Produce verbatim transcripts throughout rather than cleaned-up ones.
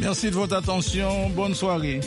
Merci de votre attention. Bonne soirée.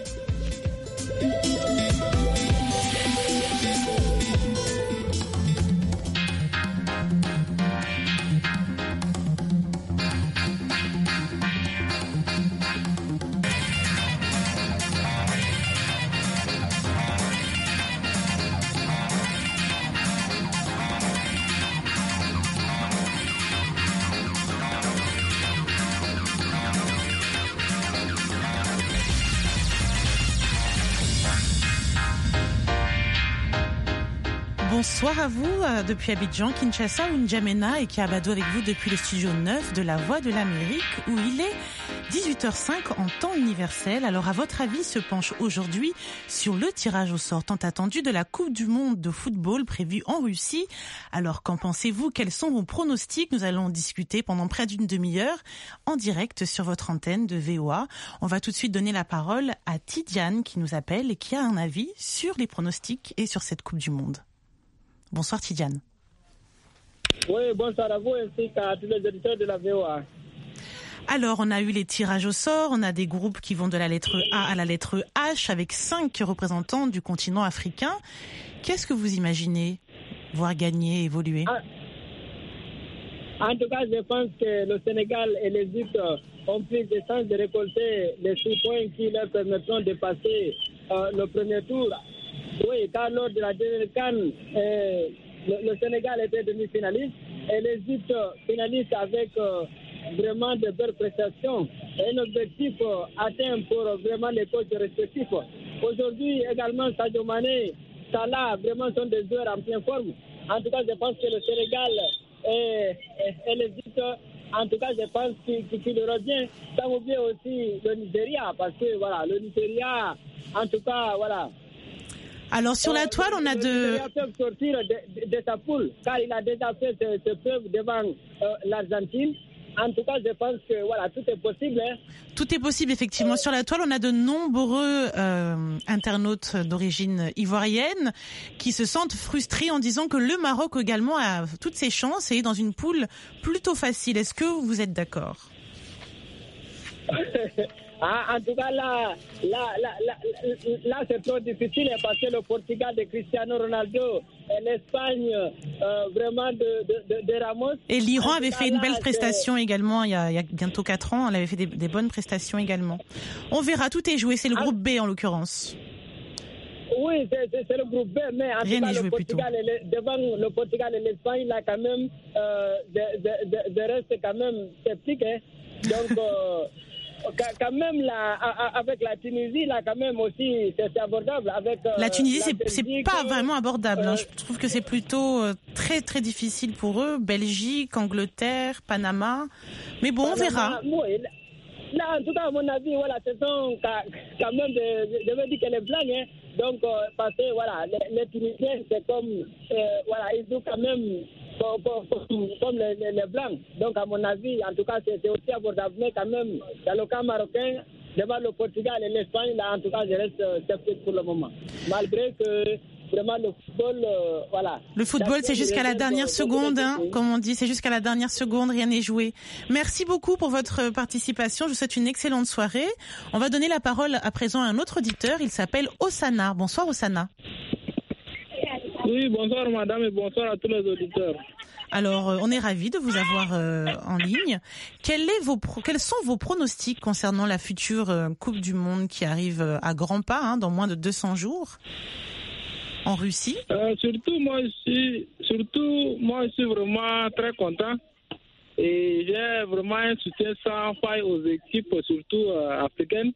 Bonsoir à vous, euh, depuis Abidjan, Kinshasa ou N'Djamena et Kiabado avec vous depuis le studio neuf de la Voix de l'Amérique où il est dix-huit heures cinq en temps universel. Alors à votre avis se penche aujourd'hui sur le tirage au sort tant attendu de la Coupe du Monde de football prévue en Russie. Alors qu'en pensez-vous? Quels sont vos pronostics? Nous allons discuter pendant près d'une demi-heure en direct sur votre antenne de V O A. On va tout de suite donner la parole à Tidiane qui nous appelle et qui a un avis sur les pronostics et sur cette Coupe du Monde. Bonsoir Tidiane. Oui, bonsoir à vous ainsi qu'à tous les auditeurs de la V O A. Alors, on a eu les tirages au sort, on a des groupes qui vont de la lettre A à la lettre H avec cinq représentants du continent africain. Qu'est-ce que vous imaginez voir gagner, évoluer? ah, En tout cas, je pense que le Sénégal et l'Égypte ont plus de chances de récolter les six points qui leur permettront de passer euh, le premier tour. Oui, car lors de la dernière CAN, euh, le, le Sénégal était demi-finaliste et l'Égypte finaliste avec euh, vraiment de belles prestations et un objectif euh, atteint pour vraiment les coachs respectifs. Aujourd'hui également, Sadio Mané, Salah, vraiment sont des joueurs en pleine forme. En tout cas, je pense que le Sénégal et, et, et l'Égypte, en tout cas, je pense qu'il, qu'il aura bien. Sans oublier aussi le Nigeria, parce que voilà, le Nigeria, en tout cas, voilà. Alors sur la toile, on a de... Il peut sortir de, de, de sa poule, car il a déjà fait ce, ce preuve devant euh, l'Argentine. En tout cas, je pense que voilà, tout est possible. Hein. Tout est possible, effectivement. Sur la toile, on a de nombreux euh, internautes d'origine ivoirienne qui se sentent frustrés en disant que le Maroc également a toutes ses chances et est dans une poule plutôt facile. Est-ce que vous êtes d'accord? Ah, en tout cas, là, là, là, là, là, c'est trop difficile parce que le Portugal de Cristiano Ronaldo et l'Espagne euh, vraiment de, de, de, de Ramos. Et l'Iran avait cas, fait une là, belle c'est... prestation également il y, a, il y a bientôt quatre ans. Elle avait fait des, des bonnes prestations également. On verra, tout est joué. C'est le groupe B en l'occurrence. Oui, c'est, c'est, c'est le groupe B, mais en Rien tout cas, joué le Portugal et le, devant le Portugal et l'Espagne, là, quand même, euh, de, de, de, de reste quand même sceptique. Hein. Donc... Euh, Quand même, là, avec la Tunisie, là, quand même aussi, c'est abordable. Avec, euh, la Tunisie, la c'est, c'est pas vraiment abordable. Euh, hein. Je trouve que c'est plutôt euh, très, très difficile pour eux. Belgique, Angleterre, Panama. Mais bon, Panama, on verra. Oui, là, en tout cas, à mon avis, voilà, ce sont quand même, de, je veux dire que les Blancs, hein, donc, euh, parce que, voilà, les, les Tunisiens, c'est comme, euh, voilà, ils jouent quand même comme, comme, comme les, les, les Blancs. Donc, à mon avis, en tout cas, c'est, c'est aussi abordable. Mais quand même, dans le cas marocain, devant le Portugal et l'Espagne, là, en tout cas, je reste sceptique pour le moment. Malgré que, vraiment, le football, euh, voilà. Le football, c'est jusqu'à la dernière seconde, hein, comme on dit, c'est jusqu'à la dernière seconde, rien n'est joué. Merci beaucoup pour votre participation. Je vous souhaite une excellente soirée. On va donner la parole à présent à un autre auditeur. Il s'appelle Osana. Bonsoir, Osana. Oui, bonsoir, madame, et bonsoir à tous les auditeurs. Alors, euh, on est ravis de vous avoir euh, en ligne. Quel est vos pro- quels sont vos pronostics concernant la future euh, Coupe du Monde qui arrive euh, à grands pas, hein, dans moins de deux cents jours en Russie? euh, Surtout, moi, je suis, surtout, moi, je suis vraiment très content. Et j'ai vraiment un soutien sans faille aux équipes, surtout euh, africaines.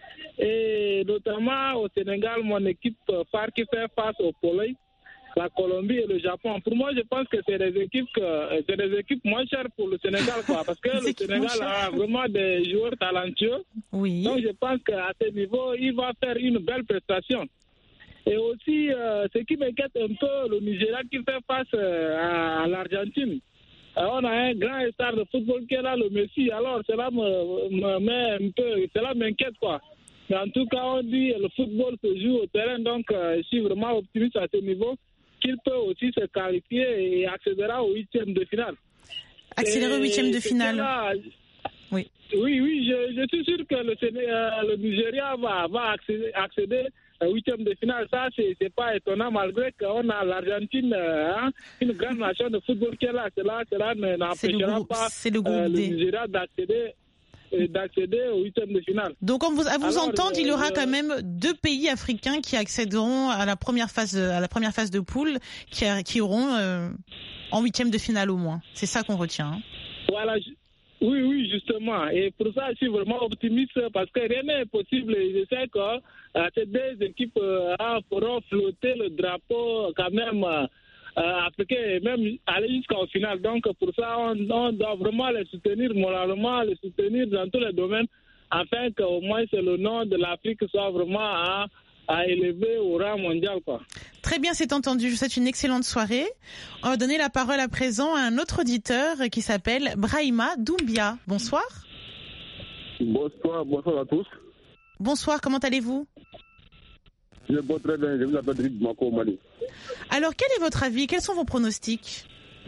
Et notamment au Sénégal, mon équipe phare qui fait face au Pologne, la Colombie et le Japon. Pour moi, je pense que c'est des équipes que c'est des équipes moins chères pour le Sénégal, quoi, parce que le Sénégal a vraiment des joueurs talentueux. Oui. Donc, je pense qu'à ce niveau, il va faire une belle prestation. Et aussi, euh, ce qui m'inquiète un peu, le Nigeria qui fait face euh, à, à l'Argentine. Euh, on a un grand star de football qui est là, le Messi. Alors, cela me, me met un peu, cela m'inquiète, quoi. Mais en tout cas, on dit que le football se joue au terrain, donc euh, je suis vraiment optimiste à ce niveau qu'il peut aussi se qualifier et accéder au huitième de finale. Accélérer au huitième de finale. Là, Oui. Oui, oui, je, je suis sûr que le, euh, le Nigeria va, va accéder, accéder au huitième de finale. Ça, c'est, c'est pas étonnant, malgré qu'on a l'Argentine, euh, hein, une grande nation de football qui est là. Cela, cela n'empêchera le pas c'est le, groupe euh, le D. Nigeria d'accéder, euh, d'accéder au huitième de finale. Donc, on vous, à vous Alors, entendre, euh, il y aura euh, quand même deux pays africains qui accéderont à la première phase, à la première phase de poule, qui, qui auront euh, en huitième de finale au moins. C'est ça qu'on retient. Hein. Voilà. Je... Oui, oui, justement. Et pour ça, je suis vraiment optimiste parce que rien n'est possible. Je sais que euh, ces deux équipes euh, pourront flotter le drapeau quand même euh, africain et même aller jusqu'au final. Donc, pour ça, on, on doit vraiment les soutenir moralement, les soutenir dans tous les domaines afin qu'au moins le nom de l'Afrique soit vraiment à, à élever au rang mondial, quoi. Très bien, c'est entendu. Je vous souhaite une excellente soirée. On va donner la parole à présent à un autre auditeur qui s'appelle Brahima Doumbia. Bonsoir. Bonsoir, bonsoir à tous. Bonsoir, comment allez-vous? Je vais très bien, je vous appelle Drick Mako Mali. Alors, quel est votre avis? Quels sont vos pronostics?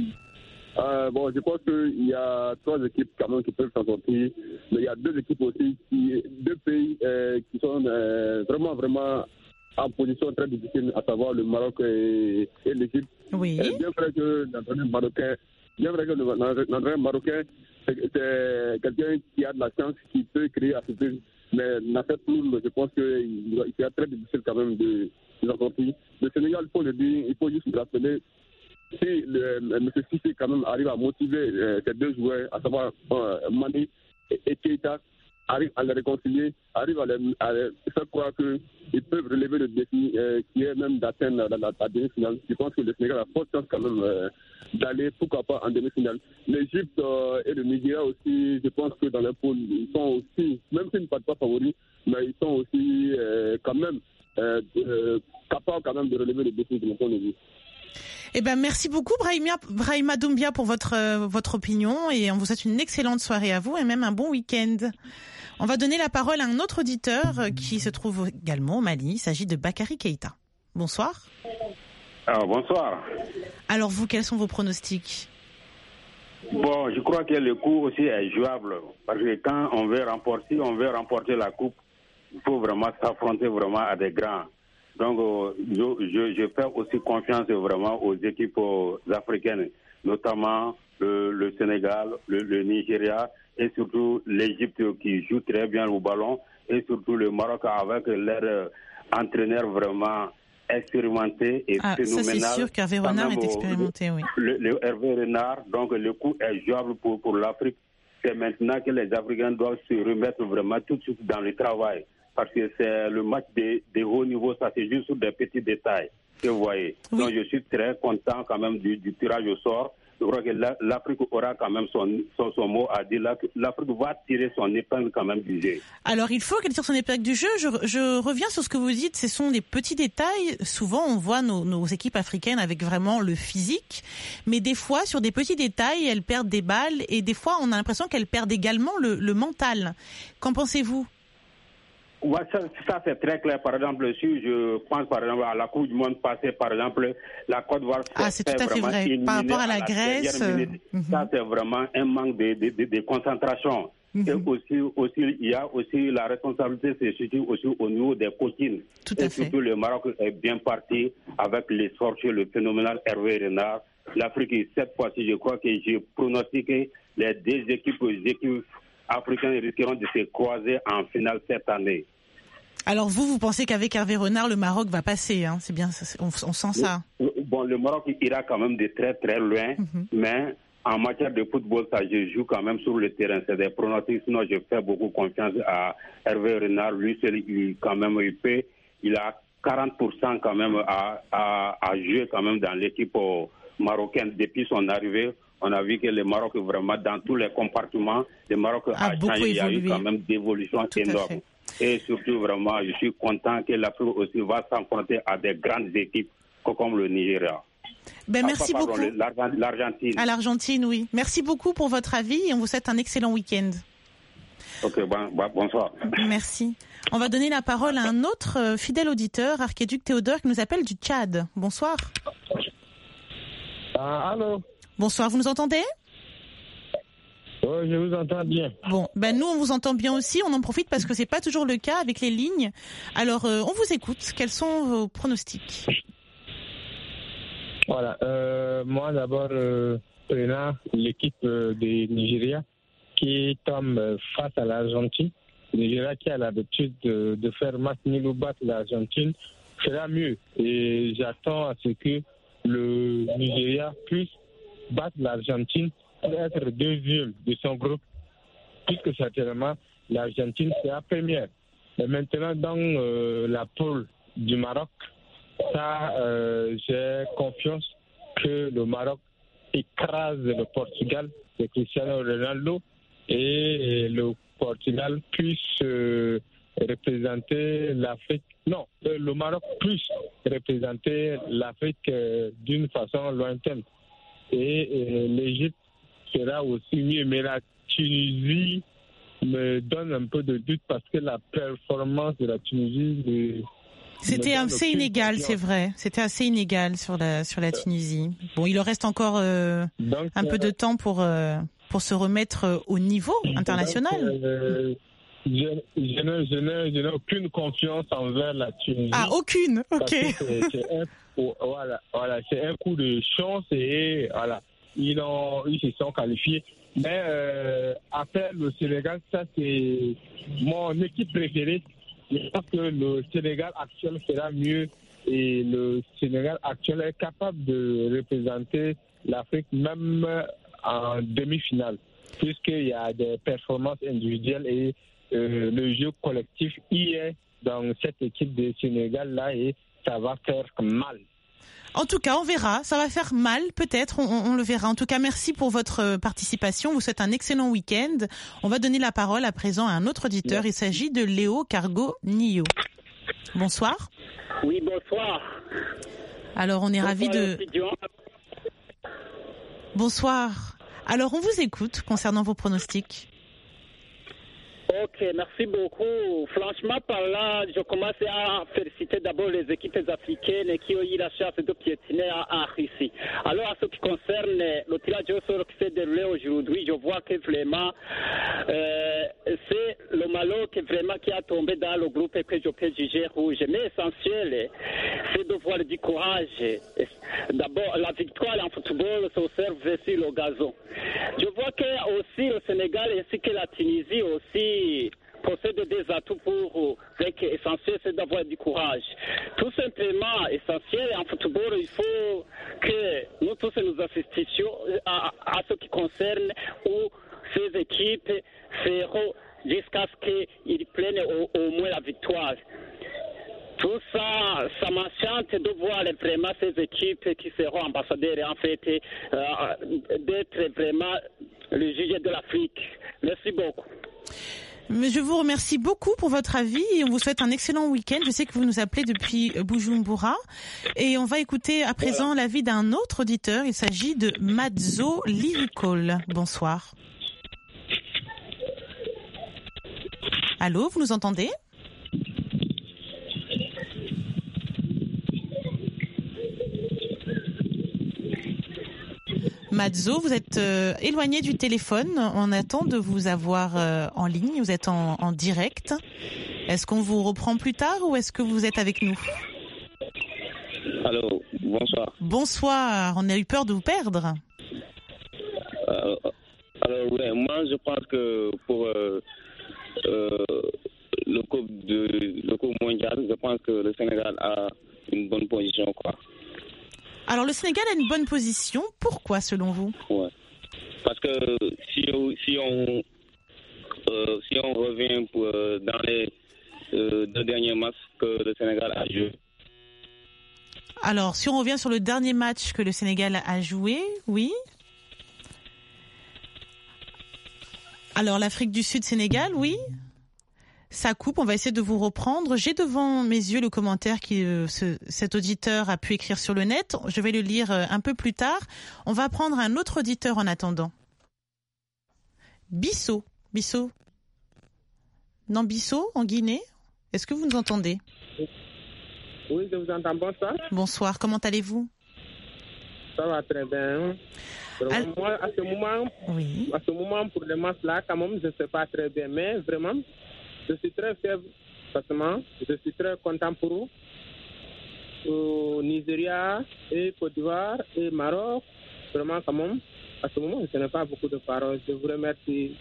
euh, Bon, je pense qu'il y a trois équipes quand même qui peuvent s'en sortir, mais il y a deux équipes aussi, qui, deux pays euh, qui sont euh, vraiment, vraiment en position très difficile, à savoir le Maroc et, et l'Égypte. Oui. Et bien vrai que l'entraîneur marocain, bien vrai que l'entraîneur marocain, c'est, c'est quelqu'un qui a de la chance, qui peut créer à surprise. Mais dans cette poule, je pense qu'il est très difficile quand même de, de s'en sortir. Le Sénégal, il faut le dire, il faut juste le rappeler. Si le, M. Sissi quand même arrive à motiver euh, ces deux joueurs, à savoir euh, Mani et, et Keita, arrive à les réconcilier, arrive à les, à les faire croire qu'ils peuvent relever le défi euh, qui est même d'atteindre la, la, la demi-finale. Je pense que le Sénégal a forte chance quand même euh, d'aller, pourquoi pas, en demi-finale. L'Égypte euh, et le Nigeria aussi, je pense que dans les pôles, ils sont aussi, même s'ils ne partent pas favoris, mais ils sont aussi euh, quand même euh, euh, capables quand même de relever le défi de mon point de vue. Eh ben, merci beaucoup, Brahima, Brahima Doumbia, pour votre, euh, votre opinion, et on vous souhaite une excellente soirée à vous et même un bon week-end. On va donner la parole à un autre auditeur qui se trouve également au Mali. Il s'agit de Bakary Keita. Bonsoir. Alors, bonsoir. Alors vous, quels sont vos pronostics? Bon, je crois que le coup aussi est jouable. Parce que quand on veut remporter, on veut remporter la coupe, il faut vraiment s'affronter vraiment à des grands. Donc, je, je, je fais aussi confiance vraiment aux équipes africaines, notamment le, le Sénégal, le, le Nigeria et surtout l'Égypte qui joue très bien au ballon et surtout le Maroc avec leur entraîneur vraiment expérimenté et ah, phénoménal. Ça, c'est sûr qu'Hervé Renard est expérimenté, oui. Le, le Hervé Renard, donc le coup est jouable pour, pour l'Afrique. C'est maintenant que les Africains doivent se remettre vraiment tout de suite dans le travail. Parce que c'est le match de, de haut niveau, ça c'est juste sur des petits détails que vous voyez. Oui. Donc je suis très content quand même du, du tirage au sort. Je crois que l'Afrique aura quand même son, son, son mot à dire. L'Afrique va tirer son épingle quand même du jeu. Alors il faut qu'elle tire son épingle du jeu. Je, je reviens sur ce que vous dites. Ce sont des petits détails. Souvent on voit nos, nos équipes africaines avec vraiment le physique. Mais des fois sur des petits détails, elles perdent des balles. Et des fois on a l'impression qu'elles perdent également le, le mental. Qu'en pensez-vous ? Ouais, ça, ça c'est très clair. Par exemple, si je pense par exemple à la Coupe du Monde passée, par exemple, la Côte d'Ivoire. Ah, c'est tout à fait vrai. Par rapport à la, à la Grèce, euh... mm-hmm. Ça c'est vraiment un manque de, de, de, de concentration. Mm-hmm. Et aussi, aussi, il y a aussi la responsabilité, c'est surtout aussi au niveau des coachings. Tout à et fait. surtout le Maroc est bien parti avec les sorties, le phénoménal Hervé Renard. L'Afrique, cette fois-ci, je crois que j'ai pronostiqué les deux équipes, les équipes africaines risqueront de se croiser en finale cette année. Alors vous, vous pensez qu'avec Hervé Renard, le Maroc va passer, hein? C'est bien, on, on sent ça. Bon, le Maroc ira quand même de très très loin, mm-hmm. mais en matière de football, ça je joue quand même sur le terrain. C'est des pronostics, sinon je fais beaucoup confiance à Hervé Renard. Lui, seul, il quand même il peut, il a quarante pour cent quand même à, à, à jouer quand même dans l'équipe marocaine depuis son arrivée. On a vu que le Maroc vraiment dans tous les compartiments, le Maroc a, a changé. Il y a eu quand même d'évolution énorme. Et surtout, vraiment, je suis content que l'Afrique aussi va s'affronter à des grandes équipes comme le Nigeria. Ben, ah, merci pardon, beaucoup. L'Argentine. À l'Argentine, oui. Merci beaucoup pour votre avis et on vous souhaite un excellent week-end. Ok, bon, bon, bonsoir. Merci. On va donner la parole à un autre euh, fidèle auditeur, Archiduc Théodore, qui nous appelle du Tchad. Bonsoir. Ah, allô. Bonsoir, vous nous entendez ? Oh, je vous entends bien. Bon, ben nous on vous entend bien aussi, on en profite parce que c'est pas toujours le cas avec les lignes. Alors euh, on vous écoute, quels sont vos pronostics? Voilà, euh, moi d'abord, euh, prenant l'équipe euh, du Nigeria qui tombe face à l'Argentine. Le Nigeria qui a l'habitude de, de faire match nul ou battre l'Argentine fera mieux. Et j'attends à ce que le Nigeria puisse battre l'Argentine pour être deuxième de son groupe, puisque certainement l'Argentine sera première. Et maintenant, dans euh, la poule du Maroc, ça, euh, j'ai confiance que le Maroc écrase le Portugal de Cristiano Ronaldo et le Portugal puisse euh, représenter l'Afrique. Non, le Maroc puisse représenter l'Afrique euh, d'une façon lointaine. Et euh, l'Égypte sera aussi mieux. Mais la Tunisie me donne un peu de doute parce que la performance de la Tunisie... De, C'était assez inégal, c'est vrai. C'était assez inégal sur la, sur la Tunisie. Bon, il leur reste encore euh, Donc, un euh, peu de temps pour, euh, pour se remettre au niveau international. Donc, euh, je, je, n'ai, je, n'ai, je n'ai aucune confiance envers la Tunisie. Ah, aucune. Ok. C'est, c'est, un, voilà, voilà, c'est un coup de chance et voilà, ils, ont, ils se sont qualifiés. Mais euh, après le Sénégal, ça c'est mon équipe préférée. Je pense que le Sénégal actuel sera mieux et le Sénégal actuel est capable de représenter l'Afrique même en demi-finale, puisqu'il y a des performances individuelles et euh, le jeu collectif y est dans cette équipe de Sénégal-là et ça va faire mal. En tout cas, on verra. Ça va faire mal, peut-être. On, on le verra. En tout cas, merci pour votre participation. On vous souhaite un excellent week-end. On va donner la parole à présent à un autre auditeur. Il s'agit de Léo Cargo-Nio. Bonsoir. Oui, bonsoir. Alors, on est ravis de... Bonsoir. Alors, on vous écoute concernant vos pronostics. Ok, merci beaucoup. Franchement, par là, je commence à féliciter d'abord les équipes africaines qui ont eu la chance de piétiner à Russie. Alors, à ce qui concerne le tirage au sort qui s'est déroulé aujourd'hui, je vois que vraiment, euh, c'est le Maroc vraiment qui a tombé dans le groupe que je peux juger rouge. Mais essentiel, c'est de voir du courage. D'abord, la victoire en football s'observe sur le gazon. Je vois que aussi le Sénégal ainsi que la Tunisie aussi possèdent des atouts pour que essentiel c'est d'avoir du courage. Tout simplement, essentiel en football, il faut que nous tous nous assistions à, à ce qui concerne où ces équipes feront jusqu'à ce qu'ils prennent au, au moins la victoire. Tout ça, ça m'enchante de voir vraiment ces équipes qui seront ambassadeurs, en fait, euh, d'être vraiment le juge de l'Afrique. Merci beaucoup. Mais je vous remercie beaucoup pour votre avis et on vous souhaite un excellent week-end. Je sais que vous nous appelez depuis Bujumbura et on va écouter à présent voilà. l'avis d'un autre auditeur. Il s'agit de Madzo Lyrical. Bonsoir. Allô, vous nous entendez ? Madzo, vous êtes euh, éloigné du téléphone. On attend de vous avoir euh, en ligne. Vous êtes en, en direct. Est-ce qu'on vous reprend plus tard ou est-ce que vous êtes avec nous ? Allô, bonsoir. Bonsoir. On a eu peur de vous perdre. Euh, alors, ouais, moi, je pense que pour euh, euh, le coupe de le coupe mondial, je pense que le Sénégal a une bonne position, quoi. Alors, le Sénégal a une bonne position. Pourquoi, selon vous ? Ouais. Parce que si, si, on, euh, si on revient pour, euh, dans les euh, deux derniers matchs que le Sénégal a joué. Alors, si on revient sur le dernier match que le Sénégal a joué, oui. Alors, l'Afrique du Sud-Sénégal, oui. Ça coupe, on va essayer de vous reprendre. J'ai devant mes yeux le commentaire que euh, ce, cet auditeur a pu écrire sur le net. Je vais le lire euh, un peu plus tard. On va prendre un autre auditeur en attendant. Bissot. Bissot. Non, Bissot, en Guinée. Est-ce que vous nous entendez ? Oui, je vous entends. Bonsoir. Bonsoir, comment allez-vous ? Ça va très bien. Al... Moi, à ce moment, oui. à ce moment, pour les matchs-là, quand même, je ne sais pas très bien. Mais vraiment, je suis très fier, forcément. Je suis très content pour vous. Au Nigeria, et Côte d'Ivoire, et Maroc. Vraiment, quand même, à ce moment, je n'ai pas beaucoup de paroles. Je vous remercie.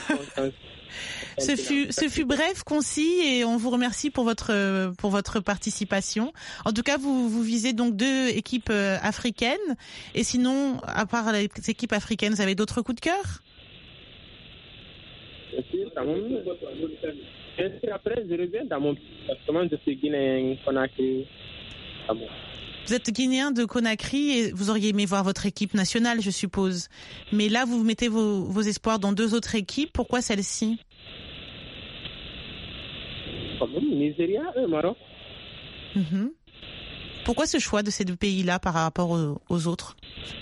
Ce fut, ce fut bref, concis, et on vous remercie pour votre pour votre participation. En tout cas, vous vous visez donc deux équipes africaines. Et sinon, à part les équipes africaines, vous avez d'autres coups de cœur? Et après, je reviens dans mon département. Je suis guinéen, Conakry. Vous êtes guinéen de Conakry et vous auriez aimé voir votre équipe nationale, je suppose. Mais là, vous mettez vos, vos espoirs dans deux autres équipes. Pourquoi celle-ci? Nigeria et Maroc. Mm-hmm. Pourquoi ce choix de ces deux pays-là par rapport aux, aux autres?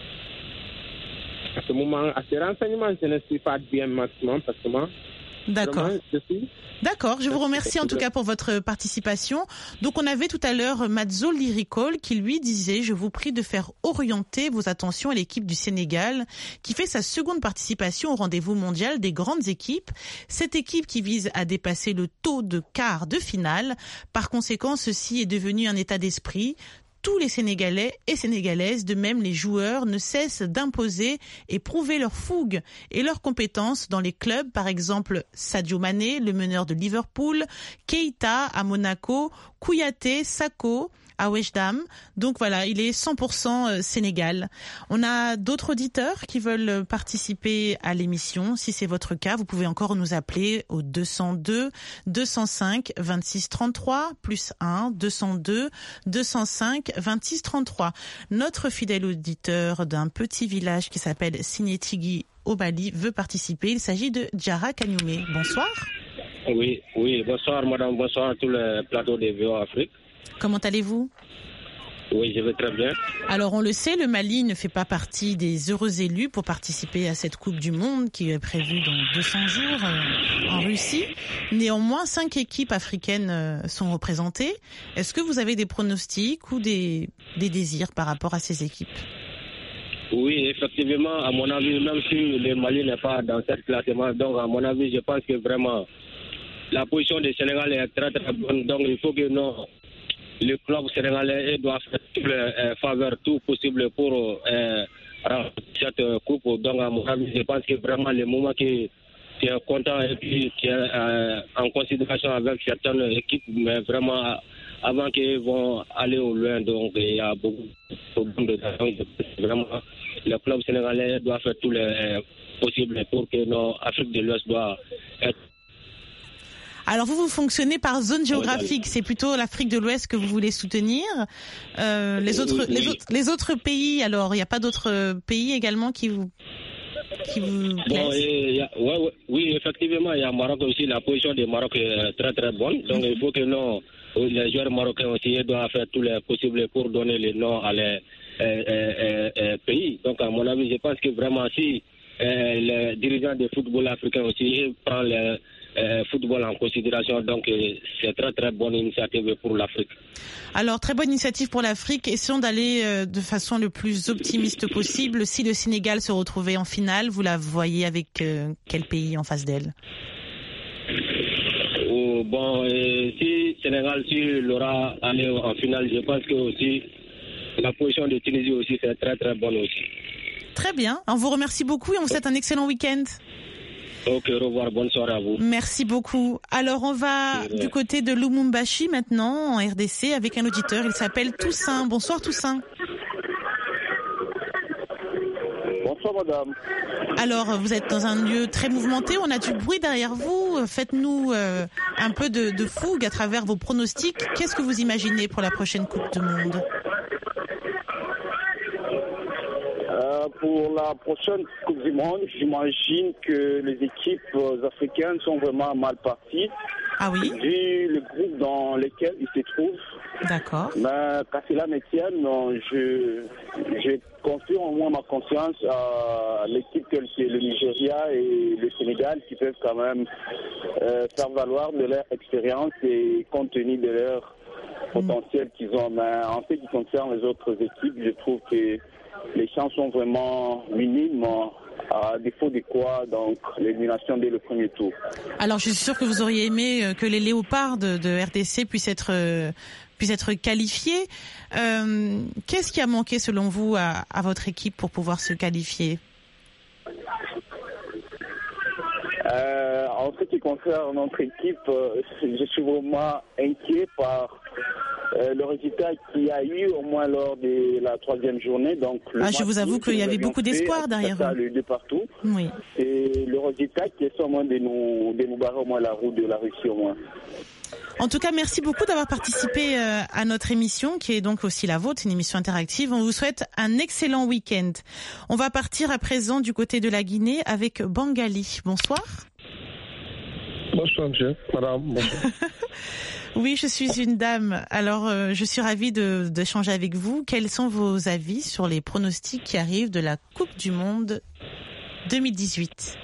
À ce moment, à ces renseignements, je ne suis pas bien maximum parce que moi, d'accord. Je suis... D'accord, je vous remercie en tout cas pour votre participation. Donc on avait tout à l'heure Madzo Liricol qui lui disait « Je vous prie de faire orienter vos attentions à l'équipe du Sénégal qui fait sa seconde participation au rendez-vous mondial des grandes équipes. Cette équipe qui vise à dépasser le taux de quart de finale. Par conséquent, ceci est devenu un état d'esprit. » Tous les Sénégalais et Sénégalaises, de même les joueurs, ne cessent d'imposer et prouver leur fougue et leurs compétences dans les clubs, par exemple Sadio Mané, le meneur de Liverpool, Keita à Monaco, Kouyaté, Sakho à Westham. Donc voilà, il est cent pour cent Sénégal. On a d'autres auditeurs qui veulent participer à l'émission. Si c'est votre cas, vous pouvez encore nous appeler au deux cent deux, deux cent cinq, vingt-six trente-trois, plus un, deux cent deux, deux cent cinq, vingt-six trente-trois. Notre fidèle auditeur d'un petit village qui s'appelle Sinétigui au Mali veut participer. Il s'agit de Djara Kagnoumé. Bonsoir. Oui, oui, bonsoir madame, bonsoir à tous les plateaux de V O Afrique. Comment allez-vous? Oui, je vais très bien. Alors, on le sait, le Mali ne fait pas partie des heureux élus pour participer à cette Coupe du Monde qui est prévue dans deux cents jours euh, en Russie. Néanmoins, cinq équipes africaines euh, sont représentées. Est-ce que vous avez des pronostics ou des, des désirs par rapport à ces équipes? Oui, effectivement, à mon avis, même si le Mali n'est pas dans cette classement, donc à mon avis, je pense que vraiment la position du Sénégal est très très bonne. Donc, il faut que non. Le club sénégalais doit faire tout le euh, faveur tout possible pour euh, cette euh, coupe. Donc, à mon avis, je pense que vraiment le moment qui, qui est content et puis qui est euh, en considération avec certaines équipes, mais vraiment avant qu'ils vont aller au loin, donc il y a beaucoup de problèmes de temps. Vraiment, le club sénégalais doit faire tout le euh, possible pour que l'Afrique de l'Ouest doit être. Alors vous, vous fonctionnez par zone géographique, c'est plutôt l'Afrique de l'Ouest que vous voulez soutenir. Euh, les autres, oui. les autres, les autres pays. Alors, il n'y a pas d'autres pays également qui vous, qui vous plaisent? Bon, et, a, ouais, ouais, oui, effectivement, il y a Maroc aussi. La position du Maroc est très très bonne. Donc mm-hmm. il faut que non, les joueurs marocains aussi doivent faire tout le possible pour donner les noms à les euh, euh, euh, pays. Donc à mon avis, je pense que vraiment si euh, les dirigeants du football africain aussi prennent le Euh, football en considération, donc euh, c'est très très bonne initiative pour l'Afrique. Alors très bonne initiative pour l'Afrique. Essayons d'aller euh, de façon le plus optimiste possible. Si le Sénégal se retrouvait en finale, vous la voyez avec euh, quel pays en face d'elle? Oh, bon, euh, si Sénégal, si l'aura allé en finale, je pense que aussi la position de Tunisie aussi c'est très très bonne aussi. Très bien. On vous remercie beaucoup et on vous souhaite un excellent week-end. Ok, au revoir, bonne soirée à vous. Merci beaucoup. Alors on va du côté de Lumumbashi maintenant, en R D C, avec un auditeur. Il s'appelle Toussaint. Bonsoir Toussaint. Bonsoir madame. Alors vous êtes dans un lieu très mouvementé, on a du bruit derrière vous. Faites-nous euh, un peu de, de fougue à travers vos pronostics. Qu'est-ce que vous imaginez pour la prochaine Coupe du Monde ? Pour la prochaine Coupe du Monde, j'imagine que les équipes africaines sont vraiment mal parties. Ah oui. Vu le groupe dans lequel ils se trouvent. D'accord. Mais qu'à cela me tienne, je, je confie au moins ma confiance à l'équipe telle que le Nigeria et le Sénégal qui peuvent quand même euh, faire valoir de leur expérience et compte tenu de leur potentiel qu'ils ont. Mais en ce qui concerne les autres équipes, je trouve que les chances sont vraiment minimes, à défaut de quoi, donc, l'élimination dès le premier tour. Alors, je suis sûre que vous auriez aimé que les léopards de, de R D C puissent être, euh, puissent être qualifiés. Euh, qu'est-ce qui a manqué, selon vous, à, à votre équipe pour pouvoir se qualifier ? Euh, en ce qui concerne notre équipe, euh, je suis vraiment inquiet par euh, le résultat qu'il y a eu au moins lors de la troisième journée. Donc, ah, je vous avoue qu'il y avait beaucoup d'espoir derrière vous. Le de partout. Oui. Et le résultat qui est au moins de nous, de nous barrer au moins la route de la Russie au moins. En tout cas, merci beaucoup d'avoir participé à notre émission, qui est donc aussi la vôtre, une émission interactive. On vous souhaite un excellent week-end. On va partir à présent du côté de la Guinée avec Bangali. Bonsoir. Bonsoir, monsieur. Madame, bonsoir. Oui, je suis une dame. Alors, euh, je suis ravie de, d'échanger avec vous. Quels sont vos avis sur les pronostics qui arrivent de la Coupe du Monde deux mille dix-huit?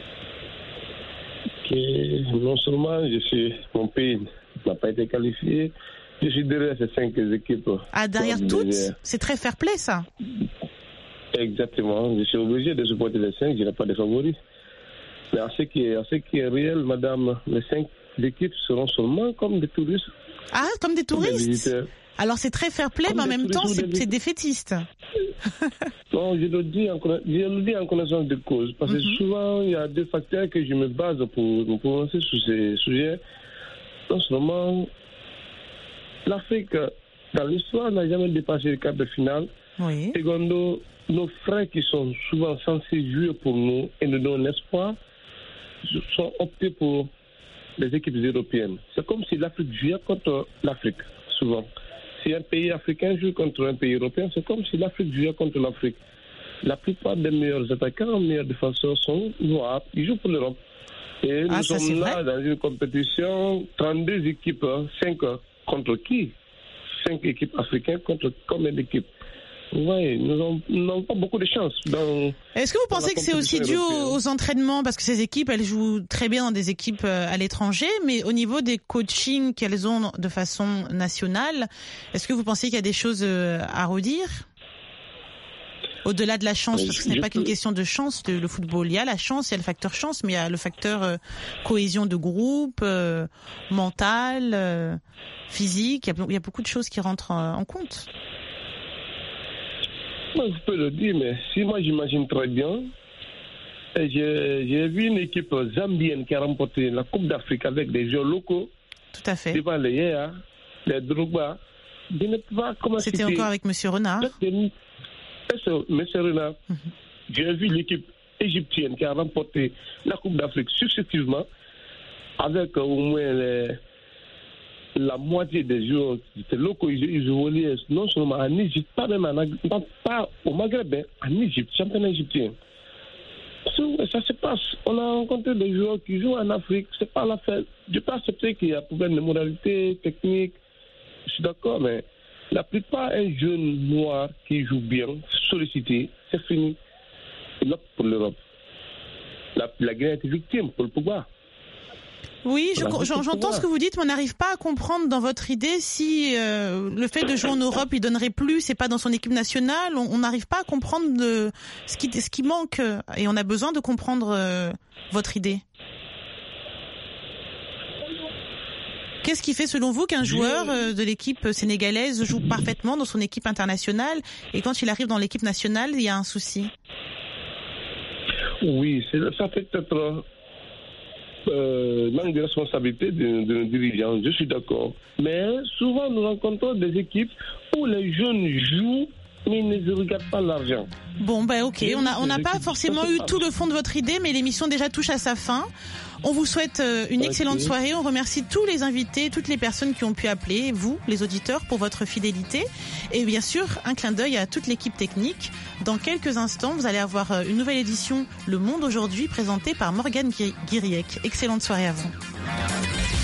Okay. Non seulement je suis, mon pays n'a pas été qualifié, je suis derrière ces cinq équipes. Ah, derrière toutes derrière. C'est très fair play, ça. Exactement. Je suis obligé de supporter les cinq, je n'ai pas de favoris. Mais en ce qui est, en ce qui est réel, madame, les cinq équipes seront seulement comme des touristes. Ah, comme des touristes des Alors c'est très fair play, comme mais en même temps, c'est, c'est défaitiste. Non, je le dis en, je le dis en connaissance de cause. Parce mm-hmm. que souvent, il y a deux facteurs que je me base pour me prononcer sur ces sujets. Non seulement, l'Afrique, dans l'histoire, n'a jamais dépassé le quart de finale. Oui. Secondo, nos frères qui sont souvent censés jouer pour nous et nous donnent l'espoir, sont optés pour les équipes européennes. C'est comme si l'Afrique jouait contre l'Afrique, souvent. Si un pays africain joue contre un pays européen, c'est comme si l'Afrique jouait contre l'Afrique. La plupart des meilleurs attaquants, meilleurs défenseurs sont noirs, ils jouent pour l'Europe. Et ah, nous ça, sommes là dans une compétition, trente-deux équipes, cinq contre qui? cinq équipes africaines contre combien d'équipes? Oui, nous n'avons pas beaucoup de chance. Dans, Est-ce que vous pensez que c'est aussi dû aux, aux entraînements? Parce que ces équipes, elles jouent très bien dans des équipes à l'étranger, mais au niveau des coachings qu'elles ont de façon nationale, est-ce que vous pensez qu'il y a des choses à redire? Au-delà de la chance, parce que ce n'est pas qu'une question de chance, le football. Il y a la chance, il y a le facteur chance, mais il y a le facteur euh, cohésion de groupe, euh, mental, euh, physique. Il y, a, il y a beaucoup de choses qui rentrent en, en compte. Moi, je peux le dire, mais si moi j'imagine très bien, j'ai, j'ai vu une équipe zambienne qui a remporté la Coupe d'Afrique avec des joueurs locaux. Tout à fait. Devant les Yéa, les Drogba. Je ne sais pas comment c'était. C'était encore avec M. Renard. Monsieur Renard, mm-hmm. J'ai vu l'équipe égyptienne qui a remporté la Coupe d'Afrique successivement avec au moins les, la moitié des joueurs qui étaient locaux. Ils jouaient non seulement en Égypte, pas même en, pas au Maghreb, en Égypte, championnat égyptien. Ça, ça se passe. On a rencontré des joueurs qui jouent en Afrique. C'est pas l'affaire. Je peux accepter qu'il y a un problème de moralité technique. Je suis d'accord, mais la plupart, un jeune noir qui joue bien, sollicité, c'est fini. Il opte pour l'Europe. La, la Guinée est victime pour le pouvoir. Oui, je, j'entends pouvoir. Ce que vous dites, mais on n'arrive pas à comprendre dans votre idée si euh, le fait de jouer en Europe, il donnerait plus, c'est pas dans son équipe nationale. On n'arrive pas à comprendre de, ce, qui, ce qui manque, et on a besoin de comprendre euh, votre idée. Qu'est-ce qui fait selon vous qu'un joueur de l'équipe sénégalaise joue parfaitement dans son équipe internationale et quand il arrive dans l'équipe nationale, il y a un souci? Oui, c'est, ça fait peut-être euh, manque de responsabilité de, de nos dirigeants, je suis d'accord. Mais souvent nous rencontrons des équipes où les jeunes jouent mais ils ne regardent pas l'argent. Bon, ben ok, on n'a on n'a pas forcément eu tout le fond de votre idée, mais l'émission déjà touche à sa fin. On vous souhaite une excellente okay. soirée. On remercie tous les invités, toutes les personnes qui ont pu appeler, vous, les auditeurs, pour votre fidélité. Et bien sûr, un clin d'œil à toute l'équipe technique. Dans quelques instants, vous allez avoir une nouvelle édition Le Monde Aujourd'hui, présentée par Morgane Guiriec. Excellente soirée à vous.